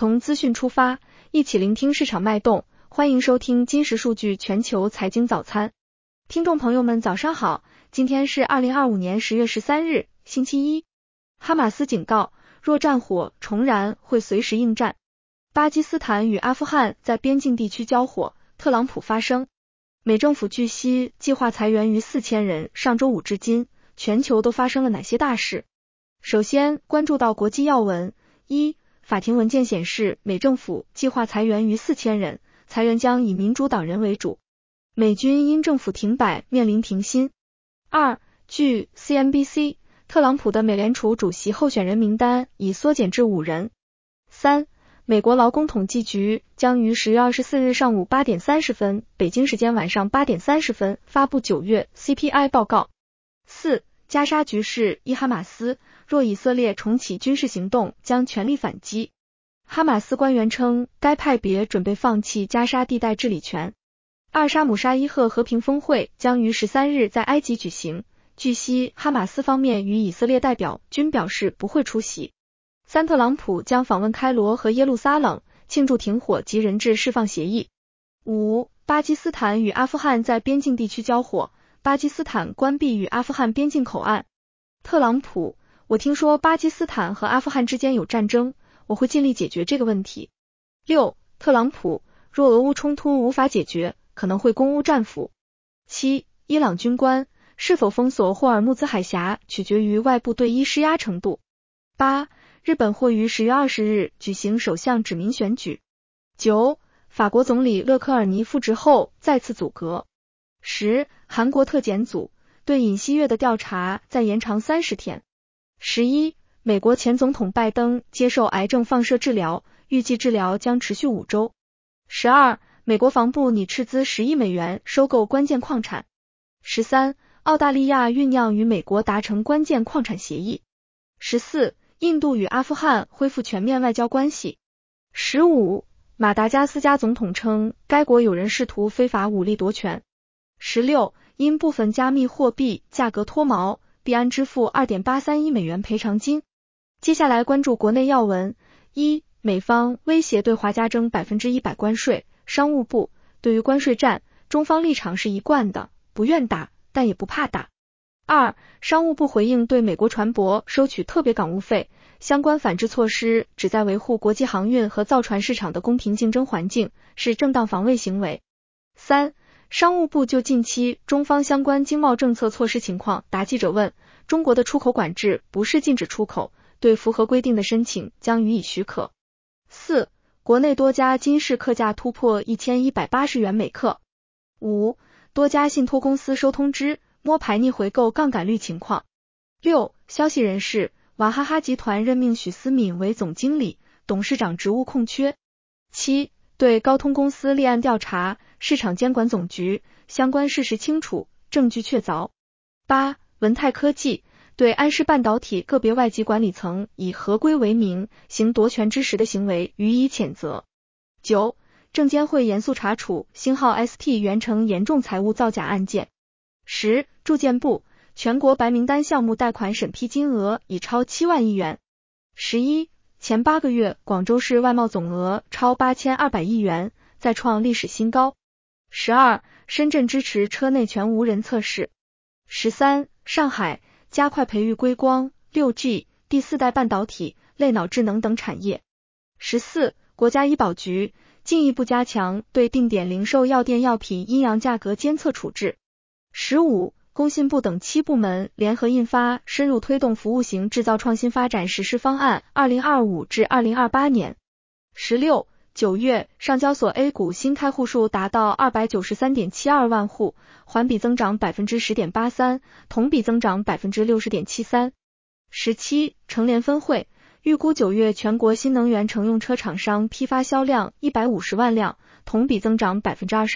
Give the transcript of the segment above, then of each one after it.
从资讯出发，一起聆听市场脉动。欢迎收听金石数据全球财经早餐。听众朋友们早上好，今天是2025年10月13日，星期一。哈马斯警告，若战火重燃，会随时应战。巴基斯坦与阿富汗在边境地区交火，特朗普发声。美政府据悉计划裁员逾4000人，上周五至今，全球都发生了哪些大事？首先关注到国际要闻。一、法庭文件显示，美政府计划裁员逾4000人，裁员将以民主党人为主。美军因政府停摆面临停薪。二、据 CNBC， 特朗普的美联储主席候选人名单已缩减至5人。三、美国劳工统计局将于10月24日上午8点30分，北京时间晚上8点30分发布9月 CPI 报告。四、加沙局势伊哈马斯，若以色列重启军事行动，将全力反击。哈马斯官员称，该派别准备放弃加沙地带治理权。二、沙姆沙伊赫和平峰会将于13日在埃及举行，据悉哈马斯方面与以色列代表均表示不会出席。三、特朗普将访问开罗和耶路撒冷，庆祝停火及人质释放协议。五、巴基斯坦与阿富汗在边境地区交火，巴基斯坦关闭与阿富汗边境口岸。特朗普，我听说巴基斯坦和阿富汗之间有战争，我会尽力解决这个问题。六、特朗普，若俄乌冲突无法解决，可能会攻乌战俘。七、伊朗军官，是否封锁霍尔木兹海峡取决于外部对伊施压程度。八、日本或于10月20日举行首相指名选举。九、法国总理勒科尔尼复职后再次组阁。十、韩国特检组对尹锡悦的调查再延长30天。11、美国前总统拜登接受癌症放射治疗，预计治疗将持续5周。12、美国防部拟斥资10亿美元收购关键矿产。13、澳大利亚酝酿与美国达成关键矿产协议。14、印度与阿富汗恢复全面外交关系。15、马达加斯加总统称，该国有人试图非法武力夺权。16、因部分加密货币价格脱锚，币安支付 2.83 亿美元赔偿金。接下来关注国内要闻。一、美方威胁对华加征 100% 关税，商务部，对于关税战，中方立场是一贯的，不愿打，但也不怕打。二、商务部回应对美国船舶收取特别港务费，相关反制措施旨在维护国际航运和造船市场的公平竞争环境，是正当防卫行为。三、商务部就近期中方相关经贸政策措施情况答记者问，中国的出口管制不是禁止出口，对符合规定的申请将予以许可。四、国内多家金市客价突破1180元每克。五、多家信托公司收通知，摸排逆回购杠杆率情况。六、消息人士，娃哈哈集团任命许思敏为总经理，董事长职务空缺。七、对高通公司立案调查，市场监管总局，相关事实清楚，证据确凿。八、文泰科技对安氏半导体个别外籍管理层以合规为名行夺权之实的行为予以谴责。九、证监会严肃查处星号 ST 元成严重财务造假案件。十、住建部，全国白名单项目贷款审批金额已超7万亿元。11、前8个月广州市外贸总额超8200亿元，再创历史新高。12、深圳支持车内全无人测试。13、上海加快培育硅光、6G、第4代半导体、类脑智能等产业。14、国家医保局进一步加强对定点零售药店药品阴阳价格监测处置。15、工信部等7部门联合印发深入推动服务型制造创新发展实施方案2025至2028年。16、9月上交所 A 股新开户数达到 293.72 万户，环比增长 10.83%， 同比增长 60.73%。17、成联分会预估9月全国新能源乘用车厂商批发销量150万辆，同比增长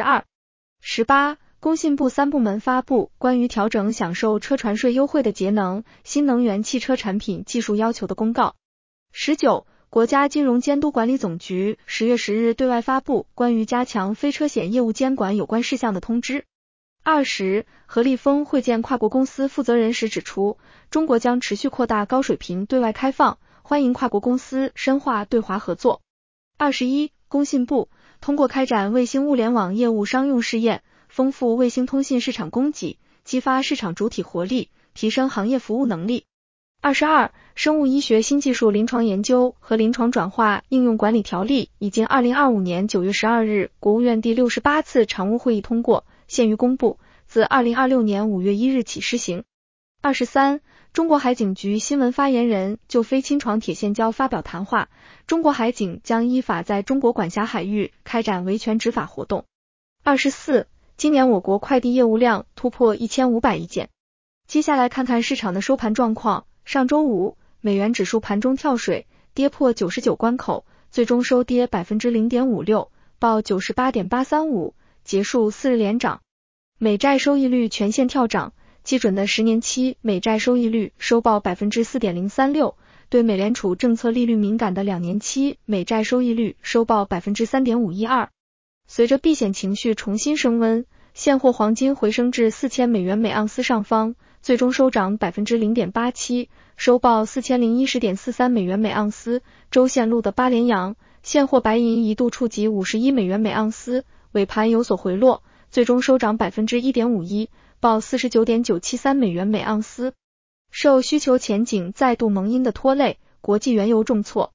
22%。18、工信部3部门发布关于调整享受车船税优惠的节能新能源汽车产品技术要求的公告。19、国家金融监督管理总局10月10日对外发布关于加强非车险业务监管有关事项的通知。20、何立峰会见跨国公司负责人时指出，中国将持续扩大高水平对外开放，欢迎跨国公司深化对华合作。 21. 工信部通过开展卫星物联网业务商用试验，丰富卫星通信市场供给，激发市场主体活力，提升行业服务能力。22. 生物医学新技术临床研究和临床转化应用管理条例已经2025年9月12日国务院第68次常务会议通过，现于公布，自2026年5月1日起施行。23. 中国海警局新闻发言人就非亲床铁线礁发表谈话，中国海警将依法在中国管辖海域开展维权执法活动。24. 今年我国快递业务量突破1500亿件。接下来看看市场的收盘状况。上周五，美元指数盘中跳水，跌破99关口，最终收跌 0.56%， 报 98.835， 结束4日连涨。美债收益率全线跳涨，基准的10年期美债收益率收报 4.036%， 对美联储政策利率敏感的2年期美债收益率收报 3.512%。随着避险情绪重新升温，现货黄金回升至4000美元每盎司上方，最终收涨 0.87%， 收报 4010.43 美元每盎司，周线录的8连阳。现货白银一度触及51美元每盎司，尾盘有所回落，最终收涨 1.51%， 报 49.973 美元每盎司。受需求前景再度蒙阴的拖累，国际原油重挫，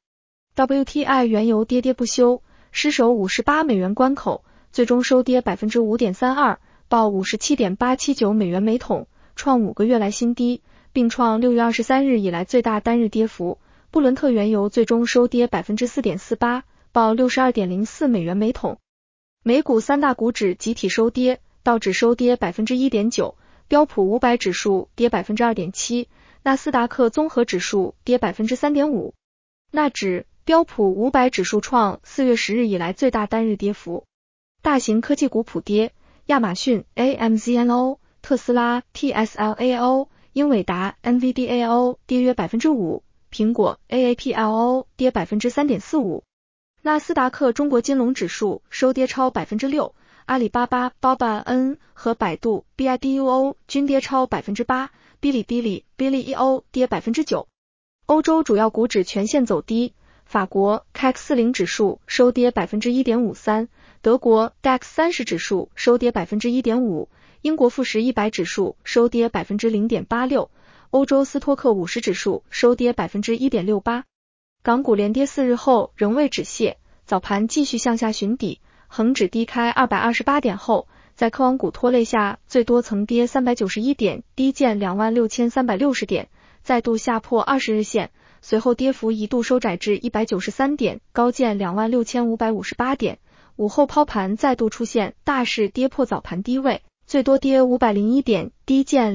WTI 原油跌跌不休，失守58美元关口，最终收跌 5.32%， 报 57.879 美元每桶，创5个月来新低，并创6月23日以来最大单日跌幅。布伦特原油最终收跌 4.48%， 报 62.04 美元每桶。美股三大股指集体收跌，道指收跌 1.9%， 标普500指数跌 2.7%， 纳斯达克综合指数跌 3.5%。纳指、标普500指数创4月10日以来最大单日跌幅。大型科技股普跌，亚马逊 AMZNO、特斯拉 TSLAO、英伟达 NVDAO 跌约 5%， 苹果 AAPLO 跌 3.45%。纳斯达克中国金龙指数收跌超 6%， 阿里巴巴 BABAN 和百度 BIDUO 均跌超 8%， 哔哩哔哩 Bilibili 跌 9%。欧洲主要股指全线走低，法国 CAC 40指数收跌 1.53%， 德国 DAX 30指数收跌 1.5%， 英国富时100指数收跌 0.86%， 欧洲斯托克50指数收跌 1.68%。港股连跌4日后仍未止泻，早盘继续向下寻底，恒指低开228点后，在科网股拖累下，最多曾跌391点，低见 26,360 点，再度下破20日线，随后跌幅一度收窄至193点，高见 26,558 点。午后抛盘再度出现大势跌破早盘低位，最多跌501点，低见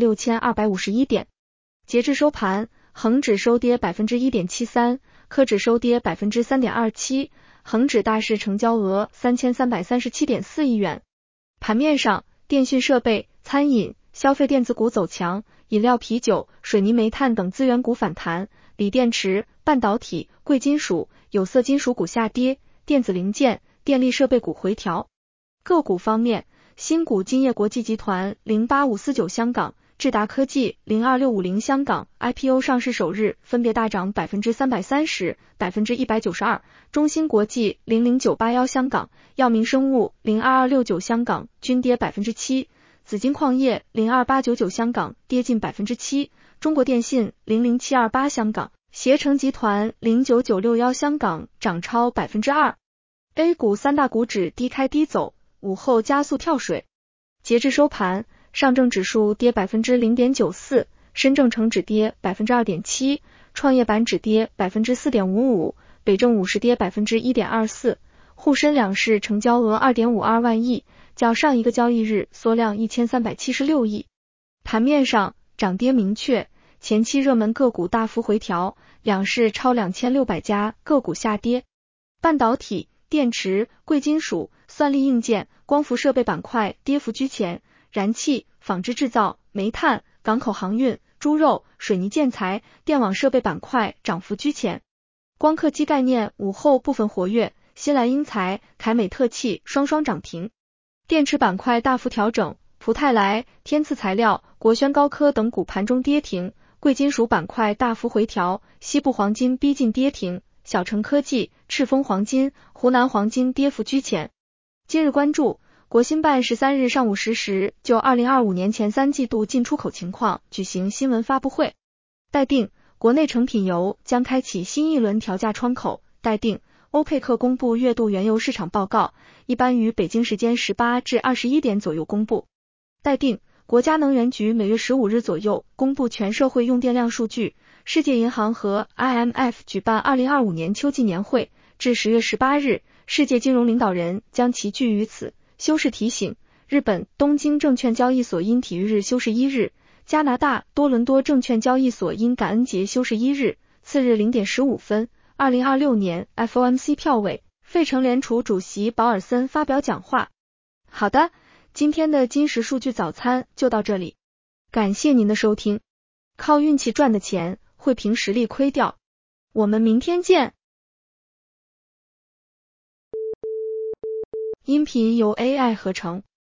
26,251 点。截至收盘，恒指收跌 1.73%， 科指收跌 3.27%， 恒指大市成交额 3,337.4 亿元。盘面上，电讯设备、餐饮、消费电子股走强，饮料啤酒、水泥煤炭等资源股反弹，锂电池、半导体、贵金属、有色金属股下跌，电子零件、电力设备股回调。个股方面，新股金业国际集团08549香港、智达科技02650香港 IPO 上市首日分别大涨 330%、192%， 中芯国际00981香港、药明生物02269香港均跌 7%， 紫金矿业02899香港跌近 7%， 中国电信00728香港、携程集团09961香港涨超 2%。 A 股三大股指低开低走，午后加速跳水。截至收盘，上证指数跌 0.94%， 深证成指跌 2.7%， 创业板指跌 4.55%， 北证50跌 1.24%， 沪深两市成交额 2.52 万亿，较上一个交易日缩量1376亿。盘面上，涨跌明确，前期热门个股大幅回调，两市超2600家个股下跌。半导体、电池、贵金属、算力硬件、光伏设备板块跌幅居前，燃气、纺织制造、煤炭、港口航运、猪肉、水泥建材、电网设备板块涨幅居前。光刻机概念午后部分活跃，新兰英材、凯美特气双双涨停。电池板块大幅调整，普泰来、天赐材料、国轩高科等股盘中跌停，贵金属板块大幅回调，西部黄金逼近跌停， 小城科技、赤峰黄金、湖南黄金跌幅居前。今日关注，国新办13日上午10时就2025年前3季度进出口情况举行新闻发布会。待定，国内成品油将开启新一轮调价窗口。待定，欧佩克公布月度原油市场报告，一般于北京时间18至21点左右公布。待定，国家能源局每月15日左右公布全社会用电量数据。世界银行和 IMF 举办2025年秋季年会，至10月18日，世界金融领导人将齐聚于此。休市提醒，日本东京证券交易所因体育日休市1日，加拿大多伦多证券交易所因感恩节休市1日。次日0点15分，2026年 FOMC 票委，费城联储主席保尔森发表讲话。好的，今天的金石数据早餐就到这里，感谢您的收听。靠运气赚的钱，会凭实力亏掉。我们明天见。音频由 AI 合成。